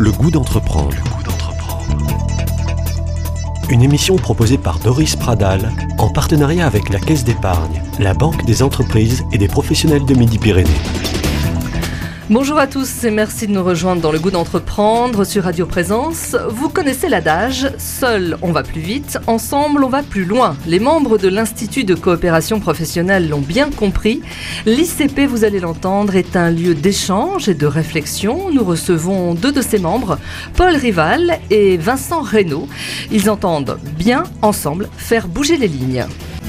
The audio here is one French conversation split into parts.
Le goût d'entreprendre. Une émission proposée par Doris Pradal en partenariat avec la Caisse d'épargne, la Banque des entreprises et des professionnels de Midi-Pyrénées. Bonjour à tous et merci de nous rejoindre dans Le goût d'entreprendre sur Radio Présence. Vous connaissez l'adage, seul on va plus vite, ensemble on va plus loin. Les membres de l'Institut de coopération professionnelle l'ont bien compris. L'ICP, vous allez l'entendre, est un lieu d'échange et de réflexion. Nous recevons deux de ses membres, Paul Rival et Vincent Reynaud. Ils entendent bien, ensemble, faire bouger les lignes.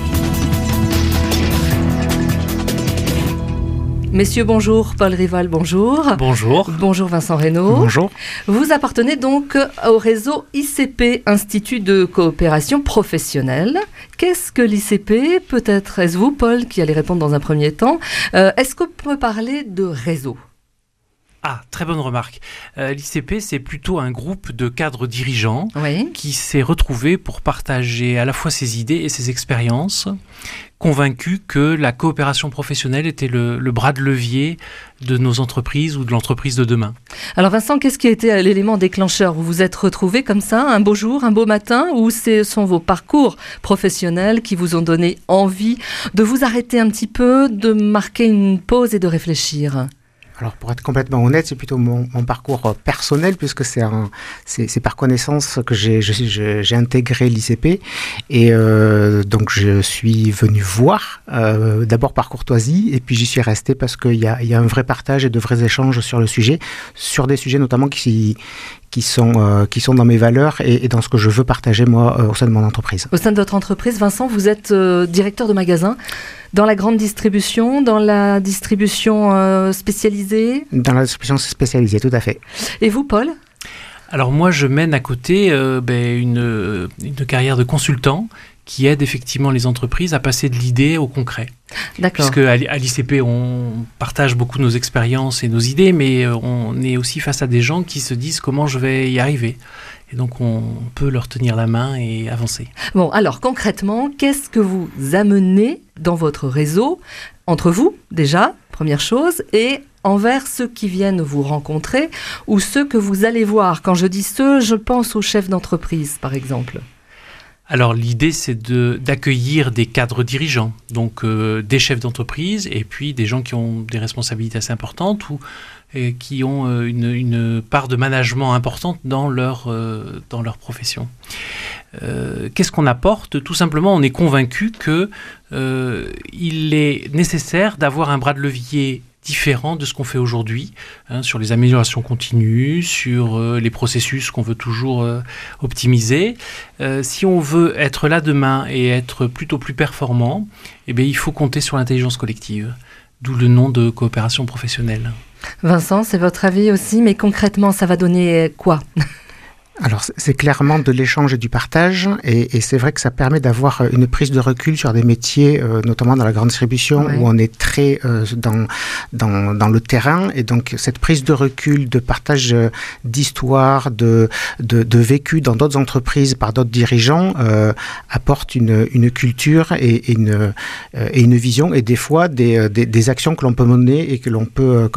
Messieurs, bonjour. Paul Rival, bonjour. Bonjour. Bonjour Vincent Reynaud. Bonjour. Vous appartenez donc au réseau ICP, Institut de coopération professionnelle. Qu'est-ce que l'ICP ? Peut-être est-ce vous, Paul, qui allez répondre dans un premier temps. Est-ce qu'on peut parler de réseau ? Ah, très bonne remarque. L'ICP, c'est plutôt un groupe de cadres dirigeants qui s'est retrouvé pour partager à la fois ses idées et ses expériences, convaincu que la coopération professionnelle était le bras de levier de nos entreprises ou de l'entreprise de demain. Alors Vincent, qu'est-ce qui a été l'élément déclencheur ? Vous vous êtes retrouvés comme ça, un beau jour, un beau matin, ou ce sont vos parcours professionnels qui vous ont donné envie de vous arrêter un petit peu, de marquer une pause et de réfléchir ? Alors, pour être complètement honnête, c'est plutôt mon parcours personnel, puisque c'est par connaissance que j'ai intégré l'ICP. Et donc, je suis venu voir, d'abord par courtoisie, et puis j'y suis resté parce qu'il y a un vrai partage et de vrais échanges sur le sujet, sur des sujets notamment qui sont dans mes valeurs et dans ce que je veux partager, moi, au sein de mon entreprise. Au sein de votre entreprise, Vincent, vous êtes directeur de magasin dans la grande distribution, dans la distribution spécialisée ? Dans la distribution spécialisée, tout à fait. Et vous, Paul ? Alors moi, je mène à côté une carrière de consultant qui aide effectivement les entreprises à passer de l'idée au concret. D'accord. Puisque à l'ICP, on partage beaucoup nos expériences et nos idées, mais on est aussi face à des gens qui se disent comment je vais y arriver. Et donc, on peut leur tenir la main et avancer. Bon, alors concrètement, qu'est-ce que vous amenez dans votre réseau, entre vous déjà, première chose, et envers ceux qui viennent vous rencontrer ou ceux que vous allez voir ? Quand je dis ceux, je pense aux chefs d'entreprise, par exemple. Alors l'idée, c'est d'accueillir des cadres dirigeants, donc des chefs d'entreprise et puis des gens qui ont des responsabilités assez importantes ou qui ont une part de management importante dans leur profession. Qu'est-ce qu'on apporte ? Tout simplement, on est convaincu qu'il est nécessaire d'avoir un bras de levier différent de ce qu'on fait aujourd'hui, sur les améliorations continues, sur les processus qu'on veut toujours optimiser. Si on veut être là demain et être plutôt plus performant, il faut compter sur l'intelligence collective, d'où le nom de coopération professionnelle. Vincent, c'est votre avis aussi, mais concrètement, ça va donner quoi ? Alors, c'est clairement de l'échange et du partage, et c'est vrai que ça permet d'avoir une prise de recul sur des métiers, notamment dans la grande distribution, où on est très dans le terrain, et donc cette prise de recul, de partage d'histoire, de vécu dans d'autres entreprises par d'autres dirigeants, apporte une culture et une vision, et des fois des actions que l'on peut mener et que l'on peut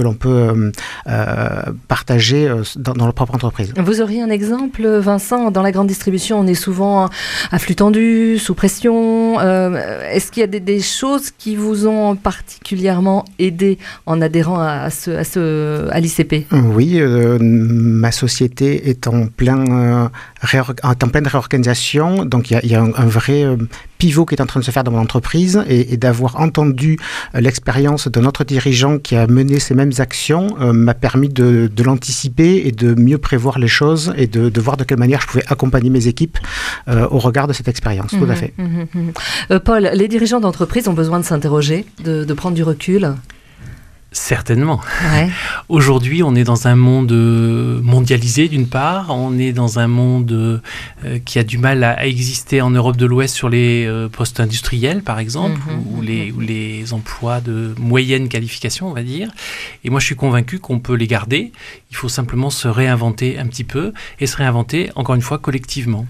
partager dans leur propre entreprise. Vous auriez un exemple ? Vincent, dans la grande distribution, on est souvent à flux tendu, sous pression. Est-ce qu'il y a des choses qui vous ont particulièrement aidé en adhérant à l'ICP ? Oui, ma société est en pleine réorganisation, donc il y a un vrai pivot qui est en train de se faire dans mon entreprise, et d'avoir entendu l'expérience de notre dirigeant qui a mené ces mêmes actions m'a permis de l'anticiper et de mieux prévoir les choses et de voir de quelle manière je pouvais accompagner mes équipes au regard de cette expérience. Tout à fait. Paul, les dirigeants d'entreprise ont besoin de s'interroger, de prendre du recul ? Certainement. Ouais. Aujourd'hui, on est dans un monde mondialisé d'une part, on est dans un monde qui a du mal à exister en Europe de l'Ouest sur les postes industriels, par exemple, ou les emplois de moyenne qualification, on va dire. Et moi, je suis convaincu qu'on peut les garder. Il faut simplement se réinventer un petit peu et se réinventer, encore une fois, collectivement.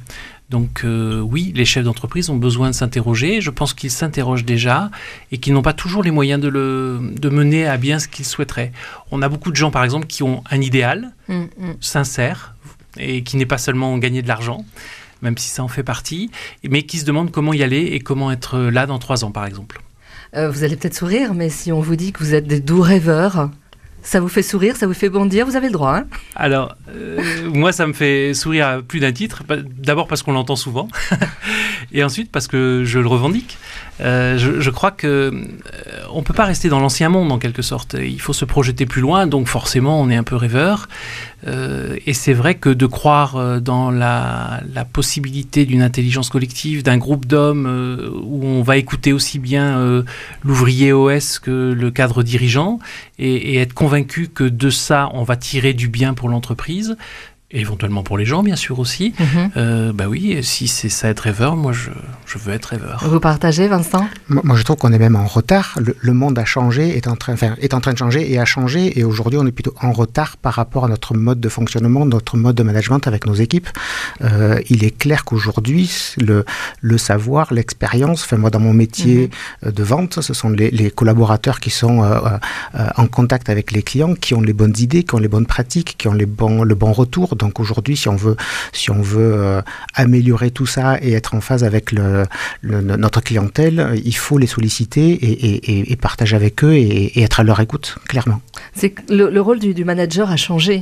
Donc oui, les chefs d'entreprise ont besoin de s'interroger. Je pense qu'ils s'interrogent déjà et qu'ils n'ont pas toujours les moyens de mener à bien ce qu'ils souhaiteraient. On a beaucoup de gens, par exemple, qui ont un idéal sincère et qui n'est pas seulement gagner de l'argent, même si ça en fait partie, mais qui se demandent comment y aller et comment être là dans 3 ans, par exemple. Vous allez peut-être sourire, mais si on vous dit que vous êtes des doux rêveurs, ça vous fait sourire, ça vous fait bondir, vous avez le droit. Alors, moi, ça me fait sourire à plus d'un titre. D'abord parce qu'on l'entend souvent, et ensuite parce que je le revendique. Je crois que on peut pas rester dans l'ancien monde, en quelque sorte. Il faut se projeter plus loin, donc forcément, on est un peu rêveur. Et c'est vrai que de croire dans la possibilité d'une intelligence collective, d'un groupe d'hommes où on va écouter aussi bien l'ouvrier OS que le cadre dirigeant, et être convaincu que de ça, on va tirer du bien pour l'entreprise, et éventuellement pour les gens, bien sûr aussi. Bah oui, si c'est ça être rêveur, moi je veux être rêveur. Vous partagez, Vincent ? Moi je trouve qu'on est même en retard. Le monde a changé, est en train de changer et a changé. Et aujourd'hui, on est plutôt en retard par rapport à notre mode de fonctionnement, notre mode de management avec nos équipes. Il est clair qu'aujourd'hui, le savoir, l'expérience, enfin moi dans mon métier de vente, ce sont les collaborateurs qui sont en contact avec les clients, qui ont les bonnes idées, qui ont les bonnes pratiques, qui ont le bon retour. Donc aujourd'hui, si on veut améliorer tout ça et être en phase avec notre clientèle, il faut les solliciter et partager avec eux et être à leur écoute, clairement. C'est que le rôle du manager a changé.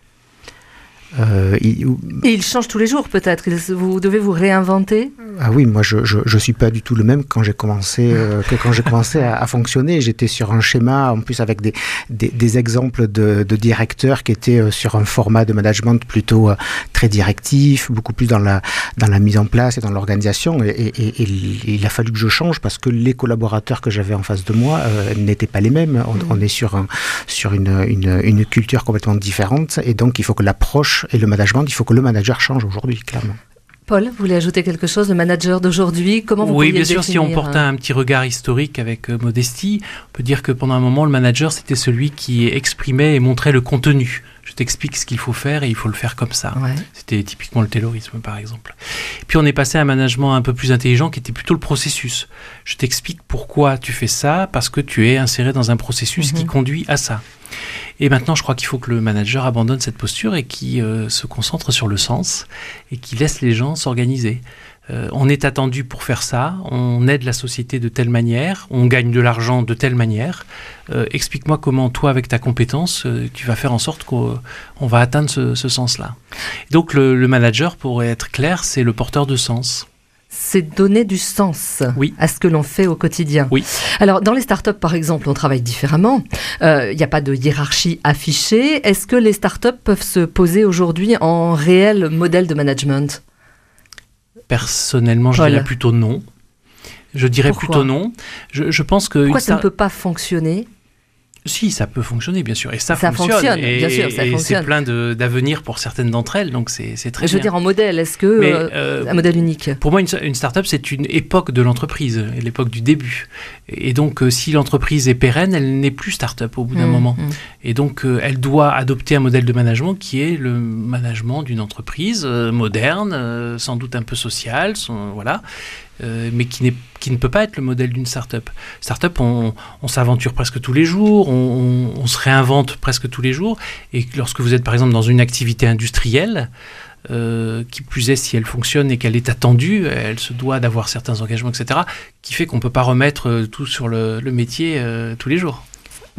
Et il change tous les jours peut-être. Vous devez vous réinventer. Ah oui, moi je suis pas du tout le même quand j'ai commencé à fonctionner. J'étais sur un schéma en plus avec des exemples de directeurs qui étaient sur un format de management plutôt très directif, beaucoup plus dans la mise en place et dans l'organisation. Et il a fallu que je change parce que les collaborateurs que j'avais en face de moi n'étaient pas les mêmes. On est sur une culture complètement différente et donc il faut que l'approche et le management, il faut que le manager change aujourd'hui, clairement. Paul, vous voulez ajouter quelque chose, le manager d'aujourd'hui, comment vous pourriez le définir ? Oui, bien sûr, si on porte un petit regard historique avec modestie, on peut dire que pendant un moment, le manager, c'était celui qui exprimait et montrait le contenu. Je t'explique ce qu'il faut faire et il faut le faire comme ça. Ouais. C'était typiquement le taylorisme, par exemple. Puis on est passé à un management un peu plus intelligent qui était plutôt le processus. Je t'explique pourquoi tu fais ça, parce que tu es inséré dans un processus qui conduit à ça. Et maintenant, je crois qu'il faut que le manager abandonne cette posture et qu'il se concentre sur le sens et qu'il laisse les gens s'organiser. On est attendu pour faire ça, on aide la société de telle manière, on gagne de l'argent de telle manière. Explique-moi comment toi, avec ta compétence, tu vas faire en sorte qu'on va atteindre ce sens-là. Donc le manager, pour être clair, c'est le porteur de sens. C'est donner du sens à ce que l'on fait au quotidien. Oui. Alors, dans les startups, par exemple, on travaille différemment. Il n'y a pas de hiérarchie affichée. Est-ce que les startups peuvent se poser aujourd'hui en réel modèle de management ? Personnellement, je dirais plutôt non. Plutôt non. Je pense que... Pourquoi ça ne peut pas fonctionner ? Si, ça peut fonctionner, bien sûr. Et ça fonctionne. Bien sûr, ça fonctionne. C'est plein d'avenir pour certaines d'entre elles, donc c'est très bien. Je veux dire, en modèle, est-ce que un modèle unique ? Pour moi, une start-up, c'est une époque de l'entreprise, l'époque du début. Et donc, si l'entreprise est pérenne, elle n'est plus start-up au bout d'un moment. Et donc, elle doit adopter un modèle de management qui est le management d'une entreprise moderne, sans doute un peu sociale, voilà. Mais qui ne peut pas être le modèle d'une start-up. Start-up, on s'aventure presque tous les jours, on se réinvente presque tous les jours. Et lorsque vous êtes, par exemple, dans une activité industrielle, qui plus est, si elle fonctionne et qu'elle est attendue, elle se doit d'avoir certains engagements, etc., qui fait qu'on ne peut pas remettre tout sur le métier tous les jours. Vincent ?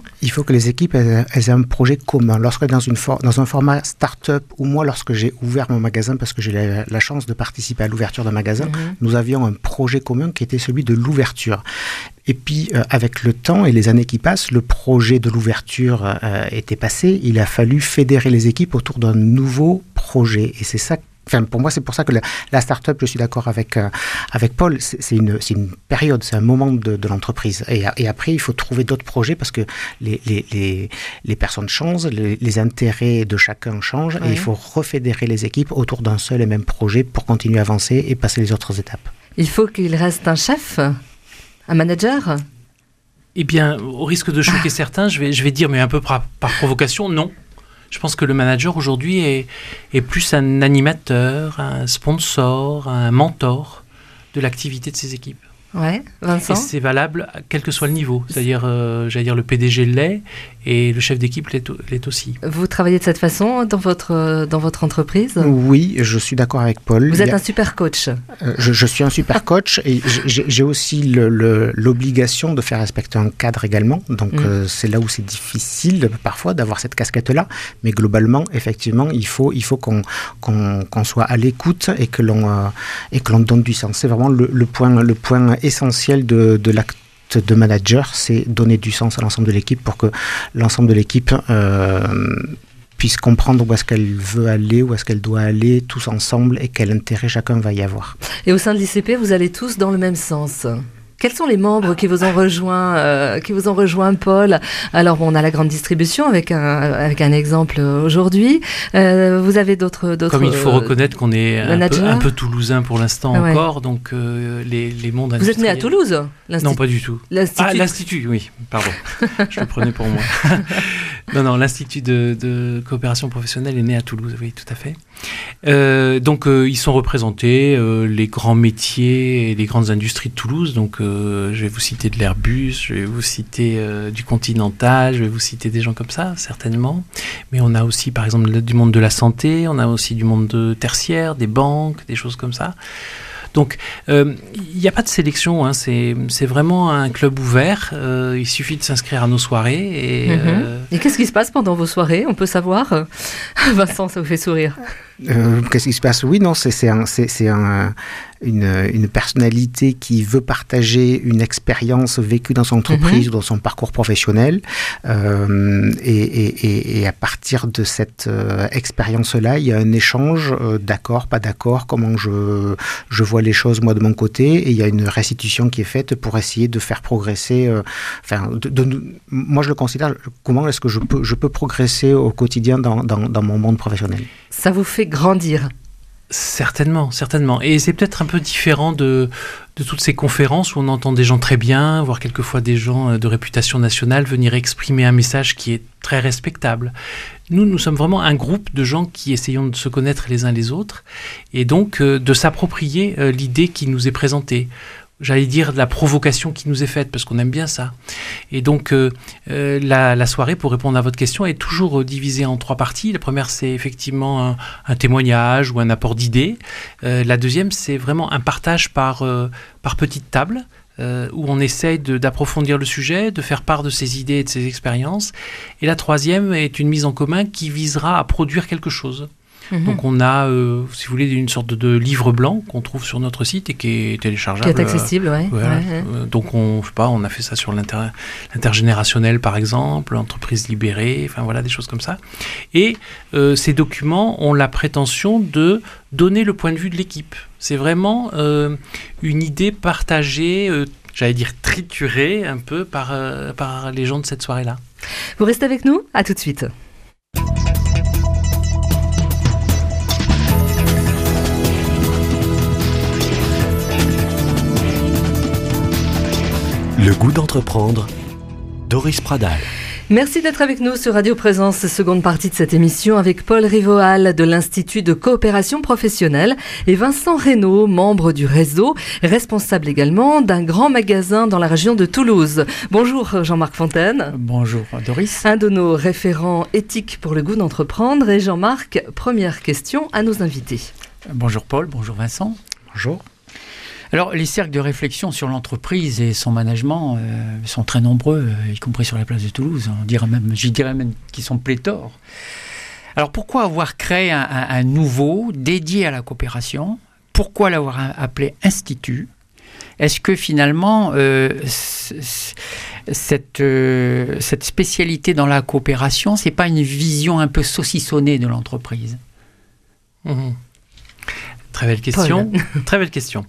Il faut que les équipes elles aient un projet commun. Lorsque dans un format start-up, ou moi, lorsque j'ai ouvert mon magasin, parce que j'ai la chance de participer à l'ouverture d'un magasin, nous avions un projet commun qui était celui de l'ouverture. Et puis, avec le temps et les années qui passent, le projet de l'ouverture était passé. Il a fallu fédérer les équipes autour d'un nouveau projet. Et c'est ça. Enfin, pour moi, c'est pour ça que la start-up, je suis d'accord avec Paul, c'est une période, c'est un moment de l'entreprise. Et après, il faut trouver d'autres projets parce que les personnes changent, les intérêts de chacun changent et il faut refédérer les équipes autour d'un seul et même projet pour continuer à avancer et passer les autres étapes. Il faut qu'il reste un chef, un manager ? Eh bien, au risque de choquer certains, je vais dire, mais un peu par provocation, non. Je pense que le manager aujourd'hui est plus un animateur, un sponsor, un mentor de l'activité de ses équipes. Ouais, Vincent. Et c'est valable quel que soit le niveau. C'est-à-dire, j'allais dire, le PDG l'est et le chef d'équipe l'est aussi. Vous travaillez de cette façon dans votre entreprise ? Oui, je suis d'accord avec Paul. Vous êtes un super coach. Je suis un super coach et j'ai aussi l'obligation de faire respecter un cadre également. Donc c'est là où c'est difficile parfois d'avoir cette casquette-là. Mais globalement, effectivement, il faut qu'on soit à l'écoute et que l'on donne du sens. C'est vraiment le point essentiel de l'acte de manager, c'est donner du sens à l'ensemble de l'équipe pour que l'ensemble de l'équipe puisse comprendre où est-ce qu'elle veut aller, où est-ce qu'elle doit aller, tous ensemble, et quel intérêt chacun va y avoir. Et au sein de l'ICP, vous allez tous dans le même sens. Quels sont les membres qui vous ont rejoint, Paul ? Alors, on a la grande distribution avec un exemple aujourd'hui. Vous avez d'autres. Comme il faut reconnaître qu'on est un peu toulousain pour l'instant encore, donc les mondes industriels. Vous êtes né à Toulouse ? Non, pas du tout. L'Institut, oui, pardon. Je le prenais pour moi. Non, l'Institut de coopération professionnelle est né à Toulouse, oui, tout à fait. Donc, ils sont représentés, les grands métiers et les grandes industries de Toulouse, donc je vais vous citer de l'Airbus, je vais vous citer du Continental, je vais vous citer des gens comme ça, certainement. Mais on a aussi, par exemple, du monde de la santé, on a aussi du monde tertiaire, des banques, des choses comme ça. Donc, il n'y a pas de sélection, hein, c'est vraiment un club ouvert. Il suffit de s'inscrire à nos soirées. Et qu'est-ce qui se passe pendant vos soirées ? On peut savoir ? Vincent, ça vous fait sourire. Qu'est-ce qui se passe ? Oui, non, c'est une personnalité qui veut partager une expérience vécue dans son entreprise ou dans son parcours professionnel. Et à partir de cette expérience-là, il y a un échange d'accord, pas d'accord, comment je vois les choses moi de mon côté, et il y a une restitution qui est faite pour essayer de faire progresser. Moi, je le considère, comment est-ce que je peux progresser au quotidien dans mon monde professionnel. Ça vous fait grandir ? Certainement. Et c'est peut-être un peu différent de toutes ces conférences où on entend des gens très bien, voire quelquefois des gens de réputation nationale venir exprimer un message qui est très respectable. Nous sommes vraiment un groupe de gens qui essayons de se connaître les uns les autres et donc de s'approprier l'idée qui nous est présentée. J'allais dire de la provocation qui nous est faite, parce qu'on aime bien ça. Et donc, la soirée, pour répondre à votre question, est toujours divisée en 3 parties. La première, c'est effectivement un témoignage ou un apport d'idées. La deuxième, c'est vraiment un partage par petite table, où on essaye d'approfondir le sujet, de faire part de ses idées et de ses expériences. Et la troisième est une mise en commun qui visera à produire quelque chose. Donc on a, si vous voulez, une sorte de livre blanc qu'on trouve sur notre site et qui est téléchargeable. Qui est accessible, oui. Voilà. Ouais. Donc on a fait ça sur l'intergénérationnel par exemple, l'entreprise libérée, enfin voilà, des choses comme ça. Et ces documents ont la prétention de donner le point de vue de l'équipe. C'est vraiment une idée partagée, j'allais dire triturée un peu par les gens de cette soirée-là. Vous restez avec nous ? À tout de suite. Le goût d'entreprendre, Doris Pradal. Merci d'être avec nous sur Radio Présence, seconde partie de cette émission avec Paul Rivoal de l'Institut de coopération professionnelle et Vincent Reynaud, membre du réseau, responsable également d'un grand magasin dans la région de Toulouse. Bonjour Jean-Marc Fontaine. Bonjour Doris. Un de nos référents éthiques pour le goût d'entreprendre. Et Jean-Marc, première question à nos invités. Bonjour Paul, bonjour Vincent. Bonjour. Alors, les cercles de réflexion sur l'entreprise et son management sont très nombreux, y compris sur la place de Toulouse. Je dirais même qu'ils sont pléthores. Alors, pourquoi avoir créé un nouveau dédié à la coopération ? Pourquoi l'avoir appelé Institut ? Est-ce que finalement, cette spécialité dans la coopération, c'est pas une vision un peu saucissonnée de l'entreprise ? Très belle question. Très belle question.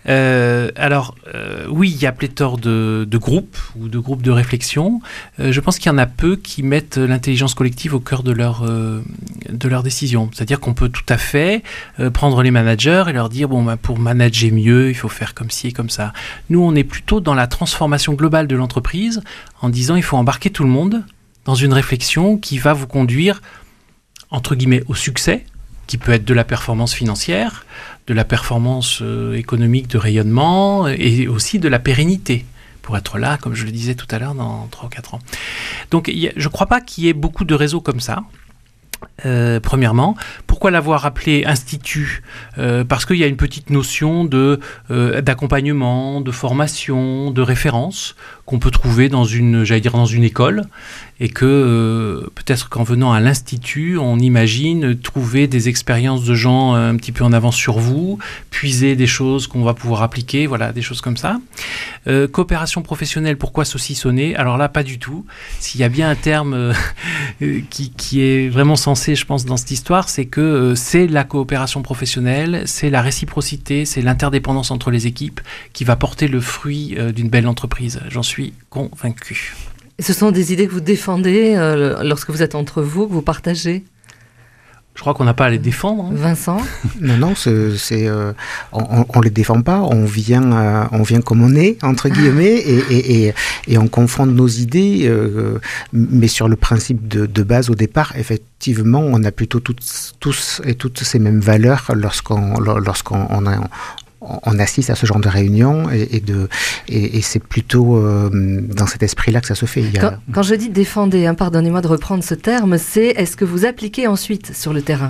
Oui, il y a pléthore de groupes ou de groupes de réflexion. Je pense qu'il y en a peu qui mettent l'intelligence collective au cœur de leur décision. C'est-à-dire qu'on peut tout à fait prendre les managers et leur dire pour manager mieux, il faut faire comme ci et comme ça. Nous, on est plutôt dans la transformation globale de l'entreprise en disant il faut embarquer tout le monde dans une réflexion qui va vous conduire entre guillemets, au succès, qui peut être de la performance financière, de la performance économique de rayonnement et aussi de la pérennité, pour être là, comme je le disais tout à l'heure, dans 3 ou 4 ans. Donc je ne crois pas qu'il y ait beaucoup de réseaux comme ça. Premièrement, pourquoi l'avoir appelé institut ? Parce qu'il y a une petite notion d'accompagnement, de formation, de référence qu'on peut trouver dans une école, et que peut-être qu'en venant à l'institut, on imagine trouver des expériences de gens un petit peu en avance sur vous, puiser des choses qu'on va pouvoir appliquer, voilà, des choses comme ça. Coopération professionnelle, pourquoi saucissonner ? Alors là, pas du tout. S'il y a bien un terme qui est vraiment censé, je pense, dans cette histoire, c'est que c'est la coopération professionnelle, c'est la réciprocité, c'est l'interdépendance entre les équipes qui va porter le fruit d'une belle entreprise. J'en suis convaincu. Et ce sont des idées que vous défendez lorsque vous êtes entre vous, que vous partagez ? Je crois qu'on n'a pas à les défendre. Hein. Vincent ? Non, on les défend pas. On vient comme on est, entre guillemets, et on confronte nos idées. Mais sur le principe de base, au départ, effectivement, on a plutôt tous et toutes ces mêmes valeurs lorsqu'on assiste à ce genre de réunion, et c'est plutôt dans cet esprit-là que ça se fait. Quand je dis défendez, pardonnez-moi de reprendre ce terme, c'est est-ce que vous appliquez ensuite sur le terrain ?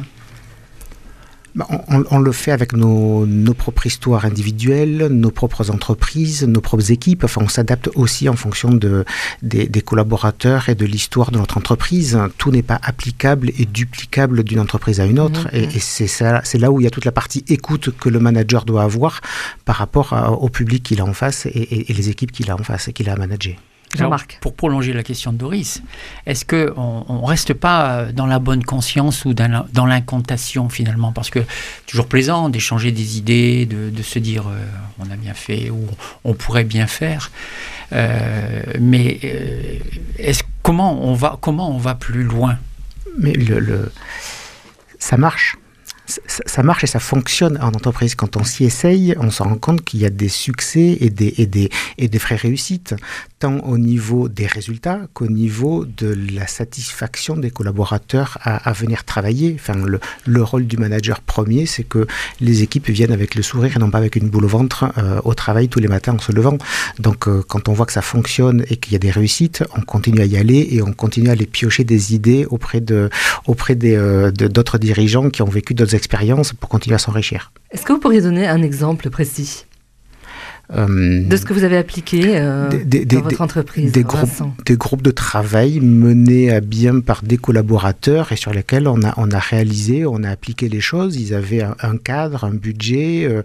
On le fait avec nos propres histoires individuelles, nos propres entreprises, nos propres équipes. Enfin, on s'adapte aussi en fonction des collaborateurs et de l'histoire de notre entreprise. Tout n'est pas applicable et duplicable d'une entreprise à une autre. Et c'est là où il y a toute la partie écoute que le manager doit avoir par rapport au public qu'il a en face et les équipes qu'il a en face et qu'il a à manager. Jean-Marc. Pour prolonger la question de Doris, est-ce qu'on ne reste pas dans la bonne conscience ou dans l'incantation finalement ? Parce que toujours plaisant d'échanger des idées, de se dire on a bien fait ou on pourrait bien faire. Mais comment on va plus loin ? Mais ça marche. Ça marche et ça fonctionne en entreprise. Quand on s'y essaye, on se rend compte qu'il y a des succès et des vraies réussites, tant au niveau des résultats qu'au niveau de la satisfaction des collaborateurs à venir travailler. Enfin, le rôle du manager premier, c'est que les équipes viennent avec le sourire et non pas avec une boule au ventre au travail tous les matins en se levant. Donc, quand on voit que ça fonctionne et qu'il y a des réussites, on continue à y aller et on continue à aller piocher des idées auprès d'autres dirigeants qui ont vécu d'autres expériences pour continuer à s'enrichir. Est-ce que vous pourriez donner un exemple précis de ce que vous avez appliqué dans votre entreprise, des groupes de travail menés à bien par des collaborateurs et sur lesquels on a réalisé, on a appliqué les choses. Ils avaient un cadre, un budget,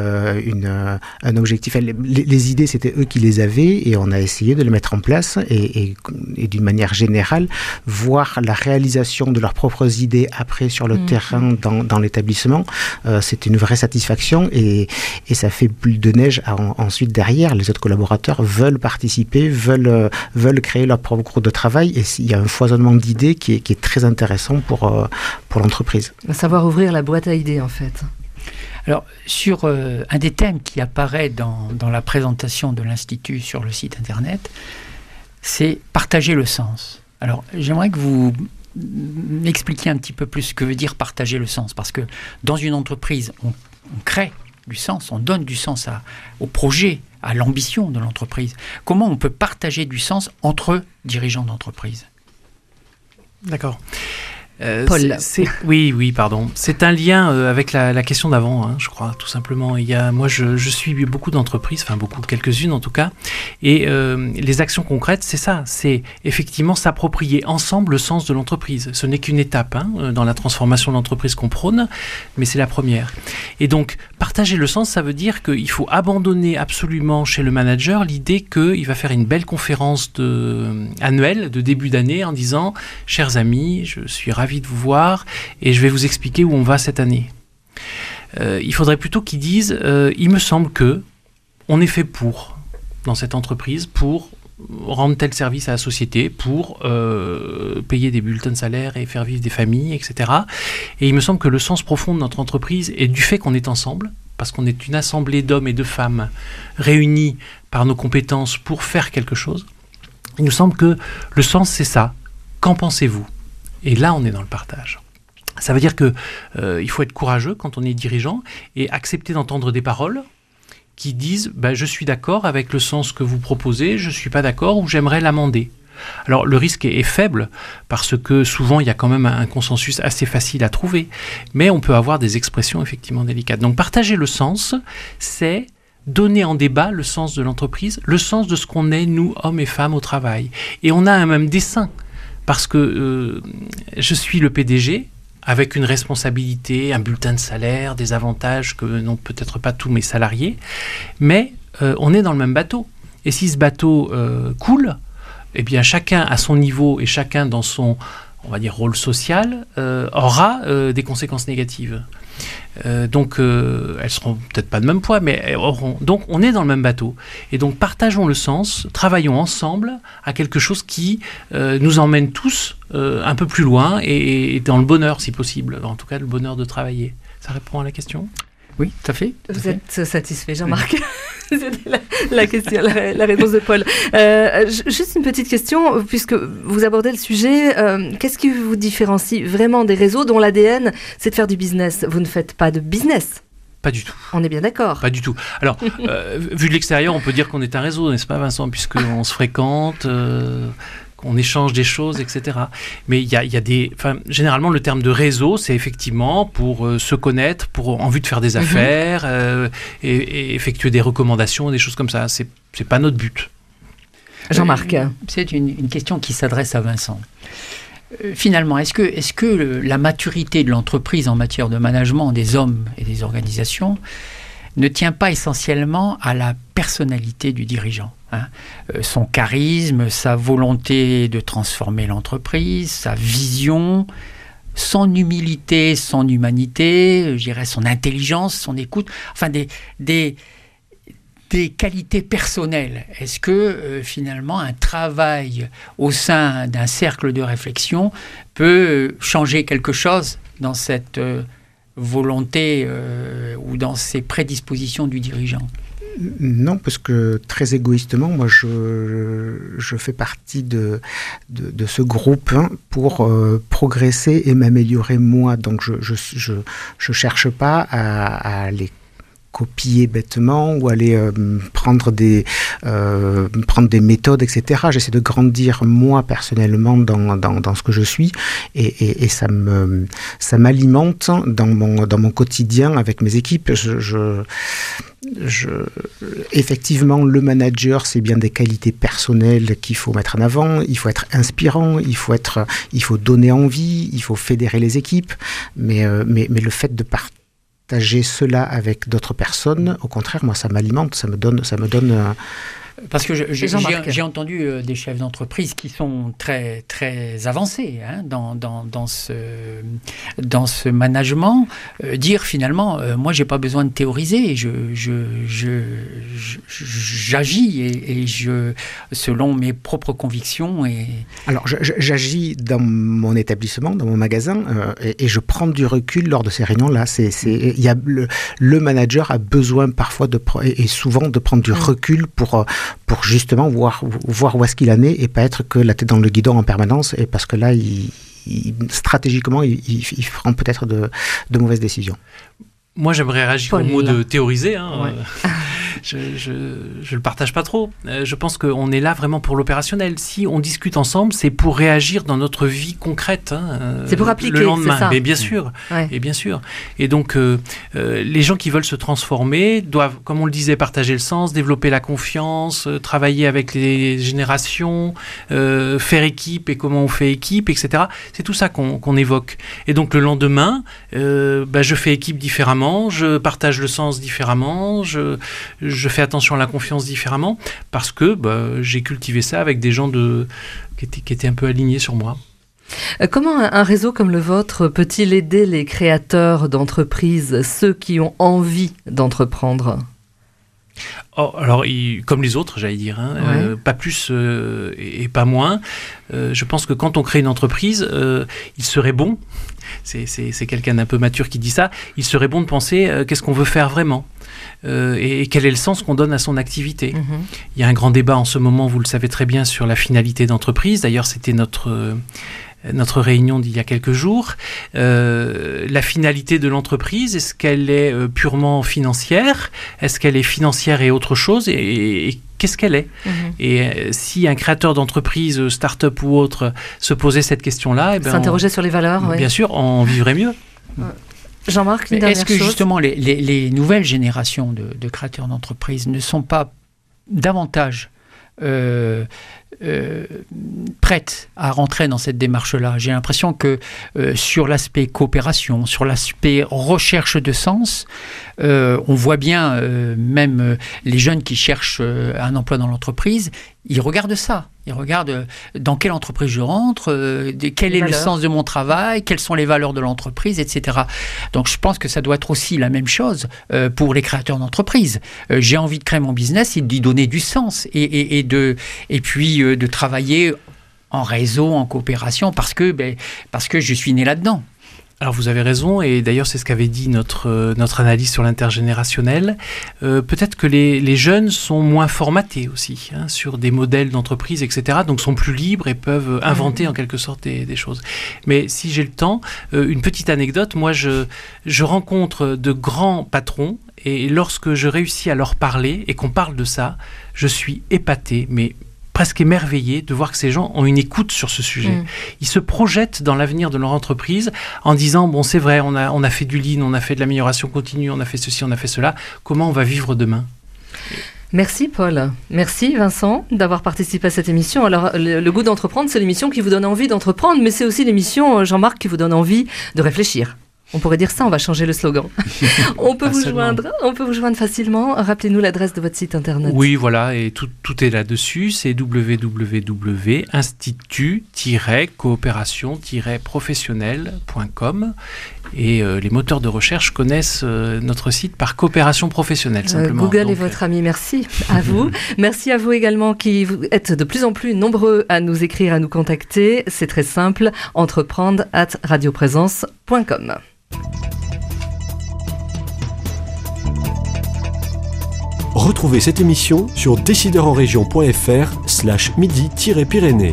un objectif. Les idées, c'était eux qui les avaient et on a essayé de les mettre en place et d'une manière générale, voir la réalisation de leurs propres idées après sur le terrain dans l'établissement. C'était une vraie satisfaction et ça fait boule de neige ensuite derrière. Les autres collaborateurs veulent participer, veulent créer leur propre groupe de travail et il y a un foisonnement d'idées qui est très intéressant pour l'entreprise. Savoir ouvrir la boîte à idées en fait. Alors, sur un des thèmes qui apparaît dans la présentation de l'Institut sur le site internet, c'est partager le sens. Alors, j'aimerais que vous m'expliquiez un petit peu plus ce que veut dire partager le sens, parce que dans une entreprise, on crée du sens, on donne du sens au projet, à l'ambition de l'entreprise. Comment on peut partager du sens entre dirigeants d'entreprise ? D'accord. Paul. Oui, pardon. C'est un lien avec la question d'avant, je crois, tout simplement. Moi, je suis beaucoup d'entreprises, quelques-unes en tout cas, et les actions concrètes, c'est ça, c'est effectivement s'approprier ensemble le sens de l'entreprise. Ce n'est qu'une étape dans la transformation de l'entreprise qu'on prône, mais c'est la première. Et donc, partager le sens, ça veut dire qu'il faut abandonner absolument chez le manager l'idée qu'il va faire une belle conférence annuelle de début d'année en disant « Chers amis, je suis ravi de vous voir et je vais vous expliquer où on va cette année. » Il faudrait plutôt qu'ils disent il me semble que on est fait dans cette entreprise pour rendre tel service à la société, pour payer des bulletins de salaire et faire vivre des familles, etc. Et il me semble que le sens profond de notre entreprise est du fait qu'on est ensemble, parce qu'on est une assemblée d'hommes et de femmes réunis par nos compétences pour faire quelque chose. Il nous semble que le sens, c'est ça. Qu'en pensez-vous ? Et là, on est dans le partage. Ça veut dire que il faut être courageux quand on est dirigeant et accepter d'entendre des paroles qui disent je suis d'accord avec le sens que vous proposez, je ne suis pas d'accord ou j'aimerais l'amender. Alors le risque est faible parce que souvent il y a quand même un consensus assez facile à trouver, mais on peut avoir des expressions effectivement délicates. Donc partager le sens, c'est donner en débat le sens de l'entreprise, le sens de ce qu'on est, nous, hommes et femmes, au travail. Et on a un même dessein, parce que je suis le PDG, avec une responsabilité, un bulletin de salaire, des avantages que n'ont peut-être pas tous mes salariés, mais on est dans le même bateau. Et si ce bateau coule, eh bien chacun à son niveau et chacun dans son, on va dire, rôle social, aura des conséquences négatives. Donc elles seront peut-être pas de même poids, mais elles auront. Donc on est dans le même bateau. Et donc partageons le sens, travaillons ensemble à quelque chose qui nous emmène tous un peu plus loin et dans le bonheur si possible, en tout cas le bonheur de travailler. Ça répond à la question ? Oui, tout à fait. Vous êtes satisfait, Jean-Marc? C'était la question, la réponse de Paul. Juste une petite question, puisque vous abordez le sujet. Qu'est-ce qui vous différencie vraiment des réseaux dont l'ADN, c'est de faire du business? Vous ne faites pas de business? Pas du tout. On est bien d'accord. Pas du tout. Alors, vu de l'extérieur, on peut dire qu'on est un réseau, n'est-ce pas, Vincent? Puisqu'on se fréquente... qu'on échange des choses, etc. Mais il y a des... généralement, le terme de réseau, c'est effectivement pour se connaître, en vue de faire des affaires, et effectuer des recommandations, des choses comme ça. C'est pas notre but. Jean-Marc. C'est une question qui s'adresse à Vincent. Finalement, est-ce que la maturité de l'entreprise en matière de management des hommes et des organisations ne tient pas essentiellement à la personnalité du dirigeant, son charisme, sa volonté de transformer l'entreprise, sa vision, son humilité, son humanité, je dirais son intelligence, son écoute, enfin des qualités personnelles. Est-ce que finalement un travail au sein d'un cercle de réflexion peut changer quelque chose dans cette volonté ou dans ces prédispositions du dirigeant? Non, parce que très égoïstement, moi je fais partie de ce groupe pour progresser et m'améliorer moi. Donc je cherche pas à les copier bêtement ou aller prendre des méthodes, etc. J'essaie de grandir moi personnellement dans ce que je suis et ça m'alimente dans mon quotidien avec mes équipes. Effectivement, le manager, c'est bien des qualités personnelles qu'il faut mettre en avant. Il faut être inspirant, il faut donner envie, il faut fédérer les équipes. Mais le fait de partager cela avec d'autres personnes, au contraire, moi, ça m'alimente, ça me donne. Parce que j'ai entendu des chefs d'entreprise qui sont très, très avancés dans ce management, dire finalement, moi, j'ai pas besoin de théoriser, j'agis et selon mes propres convictions. Alors, j'agis dans mon établissement, dans mon magasin, et je prends du recul lors de ces réunions-là. Le manager a besoin parfois et souvent de prendre du recul pour justement voir où est-ce qu'il en est et pas être que la tête dans le guidon en permanence, et parce que là, stratégiquement, il prend peut-être de mauvaises décisions. Moi, j'aimerais réagir au mot de théoriser. Ouais. Je le partage pas trop. Je pense qu'on est là vraiment pour l'opérationnel. Si on discute ensemble, c'est pour réagir dans notre vie concrète. C'est pour appliquer, le lendemain. C'est ça. Mais bien sûr. Ouais. Et bien sûr. Et donc, les gens qui veulent se transformer doivent, comme on le disait, partager le sens, développer la confiance, travailler avec les générations, faire équipe et comment on fait équipe, etc. C'est tout ça qu'on évoque. Et donc, le lendemain, je fais équipe différemment. Je partage le sens différemment, je fais attention à la confiance différemment, parce que j'ai cultivé ça avec des gens qui étaient un peu alignés sur moi. Comment un réseau comme le vôtre peut-il aider les créateurs d'entreprises, ceux qui ont envie d'entreprendre ? Alors, comme les autres, j'allais dire, pas plus et pas moins. Je pense que quand on crée une entreprise, il serait bon, c'est quelqu'un d'un peu mature qui dit ça, il serait bon de penser qu'est-ce qu'on veut faire vraiment et quel est le sens qu'on donne à son activité. Il y a un grand débat en ce moment, vous le savez très bien, sur la finalité d'entreprise. D'ailleurs, c'était notre notre réunion d'il y a quelques jours. La finalité de l'entreprise, est-ce qu'elle est purement financière? Est-ce qu'elle est financière et autre chose? Et qu'est-ce qu'elle est? Et si un créateur d'entreprise, start-up ou autre, se posait cette question-là, s'interrogeait sur les valeurs, bien sûr, on vivrait mieux. Jean-Marc, une dernière chose. Est-ce que justement les nouvelles générations de créateurs d'entreprises ne sont pas davantage prêtes à rentrer dans cette démarche-là? J'ai l'impression que sur l'aspect coopération, sur l'aspect recherche de sens, on voit bien même les jeunes qui cherchent un emploi dans l'entreprise, ils regardent ça. Ils regardent dans quelle entreprise je rentre, quel est le sens de mon travail, quelles sont les valeurs de l'entreprise, etc. Donc je pense que ça doit être aussi la même chose pour les créateurs d'entreprises. J'ai envie de créer mon business et d'y donner du sens et puis de travailler en réseau, en coopération, parce que je suis né là-dedans. Alors vous avez raison, et d'ailleurs c'est ce qu'avait dit notre analyse sur l'intergénérationnel. Peut-être que les jeunes sont moins formatés aussi sur des modèles d'entreprise, etc. Donc sont plus libres et peuvent inventer en quelque sorte des choses. Mais si j'ai le temps, une petite anecdote, moi je rencontre de grands patrons, et lorsque je réussis à leur parler et qu'on parle de ça, je suis épaté, mais presque émerveillé de voir que ces gens ont une écoute sur ce sujet. Ils se projettent dans l'avenir de leur entreprise en disant, bon c'est vrai, on a fait du lean, on a fait de l'amélioration continue, on a fait ceci, on a fait cela, comment on va vivre demain? Merci Paul. Merci Vincent d'avoir participé à cette émission. Alors le goût d'entreprendre, c'est l'émission qui vous donne envie d'entreprendre, mais c'est aussi l'émission, Jean-Marc, qui vous donne envie de réfléchir. On pourrait dire ça, on va changer le slogan. On peut vous joindre facilement. Rappelez-nous l'adresse de votre site internet. Oui, voilà, et tout est là-dessus. C'est www.institut-coopération-professionnelle.com. Et les moteurs de recherche connaissent notre site par coopération professionnelle, simplement. Google est votre ami, merci à vous. Merci à vous également qui êtes de plus en plus nombreux à nous écrire, à nous contacter. C'est très simple, entreprendre@radioprésence.com. Retrouvez cette émission sur décideurenrégion.fr/midi-pyrénées.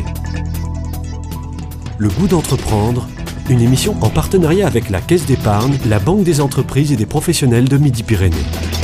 Le goût d'entreprendre, une émission en partenariat avec la Caisse d'épargne, la Banque des entreprises et des professionnels de Midi-Pyrénées.